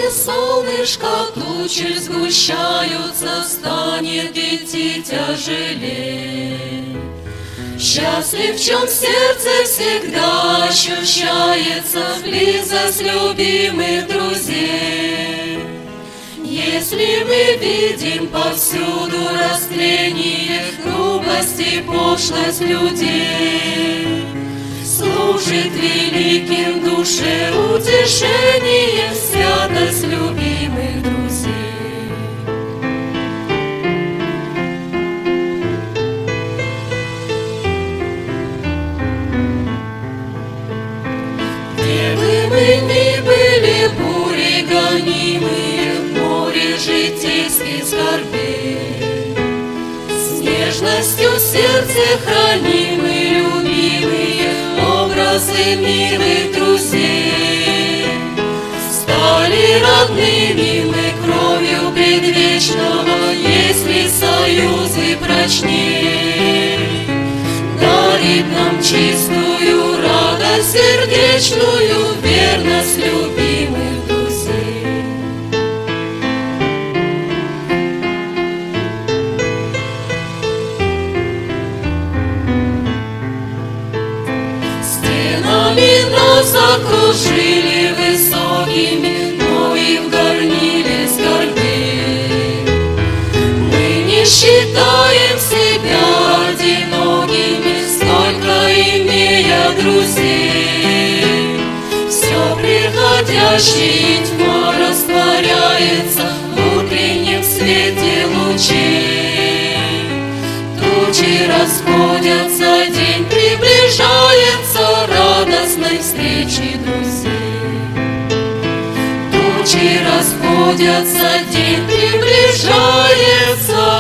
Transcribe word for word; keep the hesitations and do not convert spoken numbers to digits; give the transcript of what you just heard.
солнышко, тучи сгущаются, станет идти тяжелей. Счастлив, в чем сердце всегда ощущается близость любимых друзей. Если мы видим повсюду растление, грубость и пошлость людей, служит великим душе утешением святость любимых друзей. Где бы мы ни были, бури гонимые, в море житейских скорбей, с нежностью в сердце хранимые, любимые образы милых друзей. Стали родными мы кровью предвечного, если союзы прочней. Дарит нам чистую радость сердечную, верность любимых друзей. Стенами нас окружили высокими, но и в горниле скорбей. Мы не считаем себя одинокими, столько имея друзей. Все приходящее тьма растворяется в утреннем свете лучей. Тучи расходятся, день приближается радостной встречи друзей. Тучи расходятся, день приближается